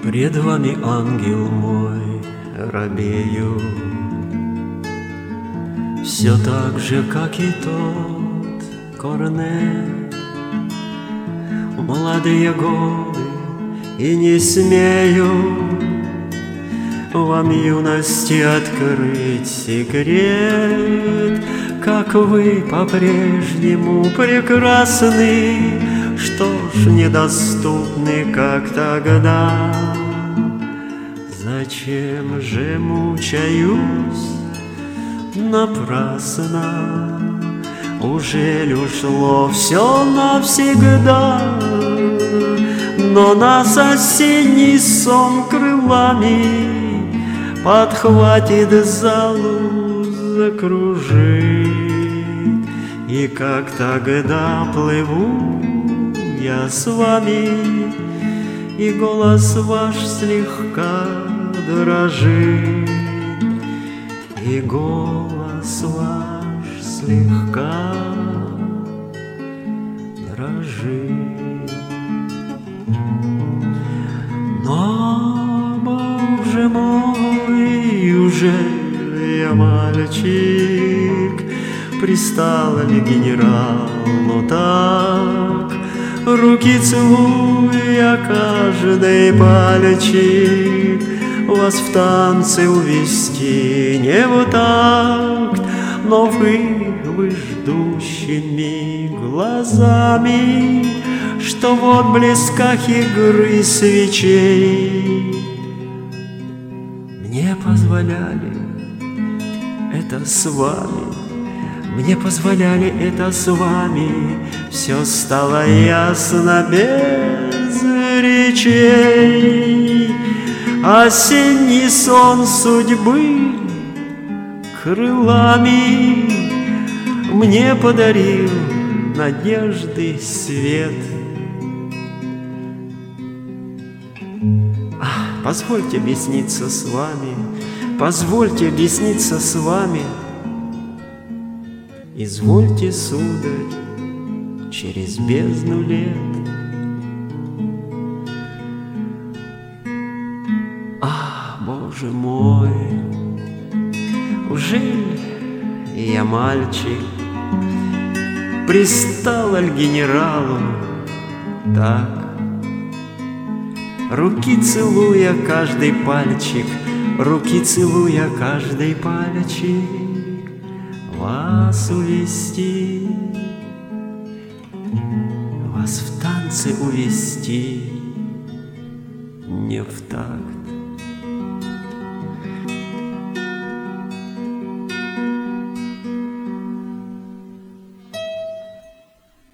Пред вами, ангел мой, робею, все так же, как и тот корнет. Молодые годы, и не смею вам, юности, открыть секрет, как вы по-прежнему прекрасны, что ж недоступны, как тогда. Зачем же мучаюсь напрасно? Ужель ушло все навсегда? Но нас осенний сон крылами подхватит, залу закружит, и как тогда плыву я с вами, и голос ваш слегка дрожит, и голос ваш слегка дрожит. Но, Боже мой, уже я мальчик, пристал ли генералу так, руки целуя каждый пальчик, вас в танце увести не в такт, но вы ждущими глазами, что в отблесках игры свечей мне позволяли это с вами, мне позволяли это с вами, все стало ясно без речей. Осенний сон судьбы крылами мне подарил надежды свет. Позвольте объясниться с вами, позвольте объясниться с вами. Извольте, сударь, через бездну лет. Боже мой, ужель я мальчик, пристал аль генералу так, руки целуя каждый пальчик, руки целуя каждый пальчик, вас увести, вас в танце увести не в такт.